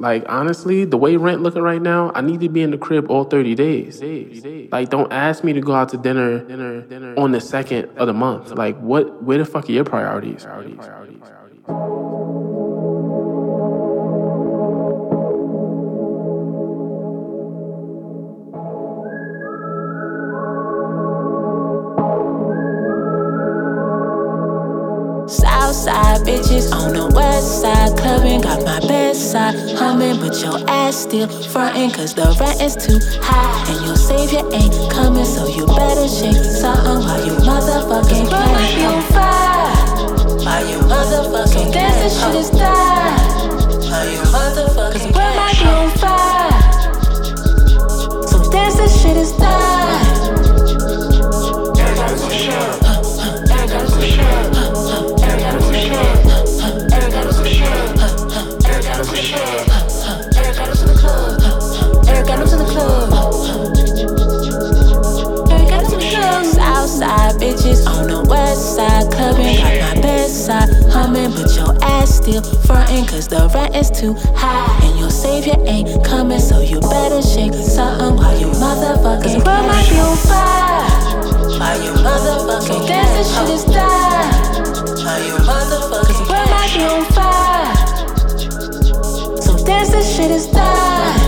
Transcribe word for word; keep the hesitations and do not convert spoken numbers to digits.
Like, honestly, the way rent looking right now, I need to be in the crib all thirty days. Like, don't ask me to go out to dinner on the second of the month. Like, what? Where the fuck are your priorities? Southside bitches on the west side, clubbing, got my best side humming, but your ass still frontin' cause the rent is too high. And your savior ain't coming, so you better shake something while you motherfucking can. Might be on fire, while you motherfucking can. Dance, this shit is die, while you motherfucking can. Cause world might be on fire, so dance, this shit is die. Everybody push up, everybody push up. Southside bitches on the west side, clubbing, got my best side humming, but your ass still frontin' cause the rent is too high. And your savior ain't coming, so you better shake something while you motherfucking. Cause the world might be on fire, while you motherfucking. So dance, this shit is die, while you motherfucking. Cause the world might be on fire, so dance, this shit is die.